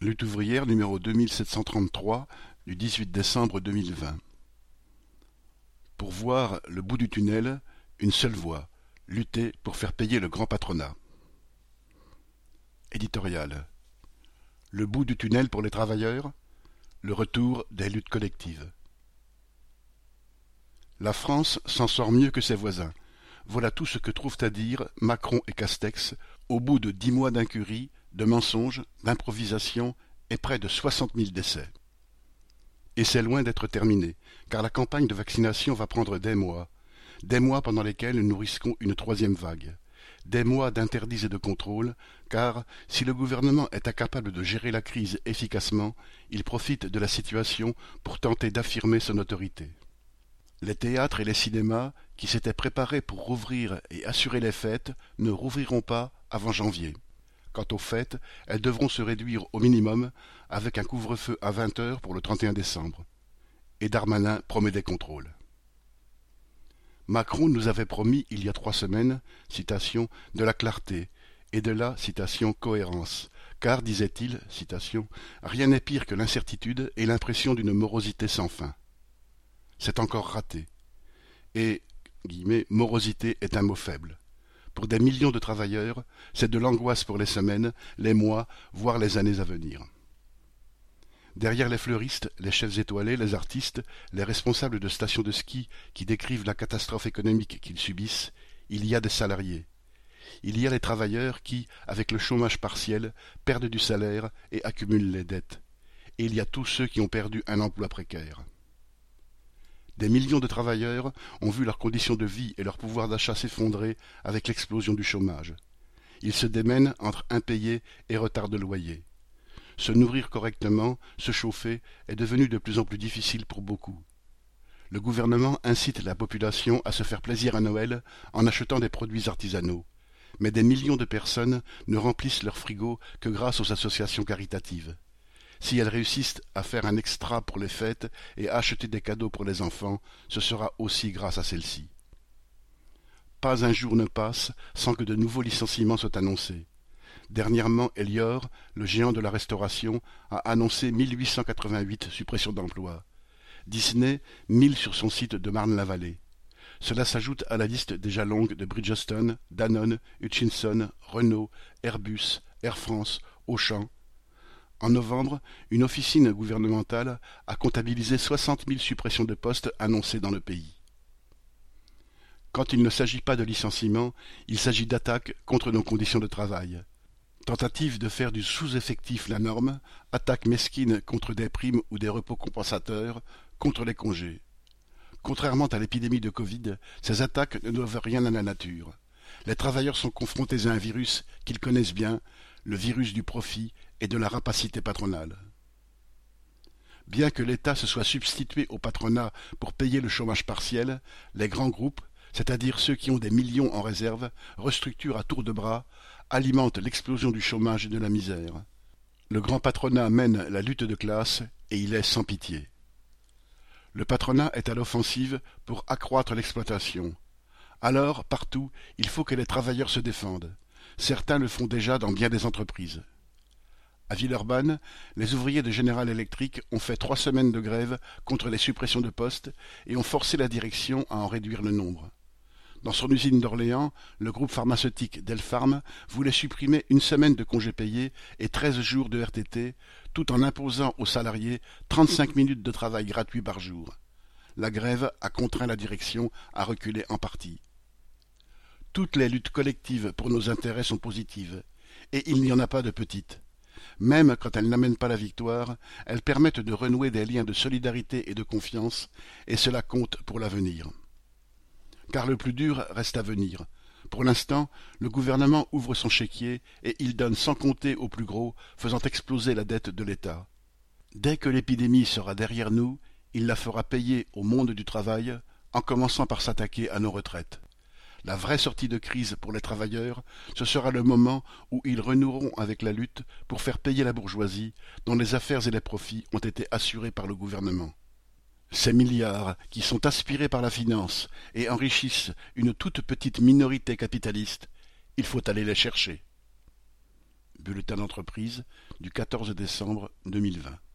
Lutte ouvrière numéro 2733 du 18 décembre 2020. Pour voir le bout du tunnel, une seule voie, lutter pour faire payer le grand patronat. Éditorial. Le bout du tunnel pour les travailleurs, le retour des luttes collectives. La France s'en sort mieux que ses voisins. Voilà tout ce que trouvent à dire Macron et Castex au bout de 10 mois d'incurie, de mensonges, d'improvisation et près de 60 000 décès. Et c'est loin d'être terminé, car la campagne de vaccination va prendre des mois pendant lesquels nous risquons une troisième vague, des mois d'interdits et de contrôles, car si le gouvernement est incapable de gérer la crise efficacement, il profite de la situation pour tenter d'affirmer son autorité. Les théâtres et les cinémas, qui s'étaient préparés pour rouvrir et assurer les fêtes, ne rouvriront pas avant janvier. Quant aux fêtes, elles devront se réduire au minimum, avec un couvre-feu à 20 heures pour le 31 décembre. Et Darmanin promet des contrôles. Macron nous avait promis il y a 3 semaines, citation, de la clarté, et de la, citation, cohérence, car, disait-il, citation, rien n'est pire que l'incertitude et l'impression d'une morosité sans fin. C'est encore raté. Et, guillemets, morosité est un mot faible. Pour des millions de travailleurs, c'est de l'angoisse pour les semaines, les mois, voire les années à venir. Derrière les fleuristes, les chefs étoilés, les artistes, les responsables de stations de ski qui décrivent la catastrophe économique qu'ils subissent, il y a des salariés. Il y a les travailleurs qui, avec le chômage partiel, perdent du salaire et accumulent les dettes. Et il y a tous ceux qui ont perdu un emploi précaire. Des millions de travailleurs ont vu leurs conditions de vie et leur pouvoir d'achat s'effondrer avec l'explosion du chômage. Ils se démènent entre impayés et retard de loyer. Se nourrir correctement, se chauffer, est devenu de plus en plus difficile pour beaucoup. Le gouvernement incite la population à se faire plaisir à Noël en achetant des produits artisanaux. Mais des millions de personnes ne remplissent leur frigo que grâce aux associations caritatives. Si elles réussissent à faire un extra pour les fêtes et à acheter des cadeaux pour les enfants, ce sera aussi grâce à celles-ci. Pas un jour ne passe sans que de nouveaux licenciements soient annoncés. Dernièrement, Elior, le géant de la restauration, a annoncé 1888 suppressions d'emplois. Disney, 1000 sur son site de Marne-la-Vallée. Cela s'ajoute à la liste déjà longue de Bridgestone, Danone, Hutchinson, Renault, Airbus, Air France, Auchan. En novembre, une officine gouvernementale a comptabilisé 60 000 suppressions de postes annoncées dans le pays. Quand il ne s'agit pas de licenciement, il s'agit d'attaques contre nos conditions de travail. Tentative de faire du sous-effectif la norme, attaques mesquines contre des primes ou des repos compensateurs, contre les congés. Contrairement à l'épidémie de Covid, ces attaques ne doivent rien à la nature. Les travailleurs sont confrontés à un virus qu'ils connaissent bien, le virus du profit et de la rapacité patronale. Bien que l'État se soit substitué au patronat pour payer le chômage partiel, les grands groupes, c'est-à-dire ceux qui ont des millions en réserve, restructurent à tour de bras, alimentent l'explosion du chômage et de la misère. Le grand patronat mène la lutte de classe et il est sans pitié. Le patronat est à l'offensive pour accroître l'exploitation. Alors, partout, il faut que les travailleurs se défendent. Certains le font déjà dans bien des entreprises. À Villeurbanne, les ouvriers de General Electric ont fait 3 semaines de grève contre les suppressions de postes et ont forcé la direction à en réduire le nombre. Dans son usine d'Orléans, le groupe pharmaceutique Delpharm voulait supprimer 1 semaine de congés payés et 13 jours de RTT, tout en imposant aux salariés 35 minutes de travail gratuit par jour. La grève a contraint la direction à reculer en partie. Toutes les luttes collectives pour nos intérêts sont positives, et il n'y en a pas de petites. Même quand elles n'amènent pas la victoire, elles permettent de renouer des liens de solidarité et de confiance, et cela compte pour l'avenir. Car le plus dur reste à venir. Pour l'instant, le gouvernement ouvre son chéquier et il donne sans compter aux plus gros, faisant exploser la dette de l'État. Dès que l'épidémie sera derrière nous, il la fera payer au monde du travail, en commençant par s'attaquer à nos retraites. La vraie sortie de crise pour les travailleurs, ce sera le moment où ils renoueront avec la lutte pour faire payer la bourgeoisie, dont les affaires et les profits ont été assurés par le gouvernement. Ces milliards qui sont aspirés par la finance et enrichissent une toute petite minorité capitaliste, il faut aller les chercher. Bulletin d'entreprise du 14 décembre 2020.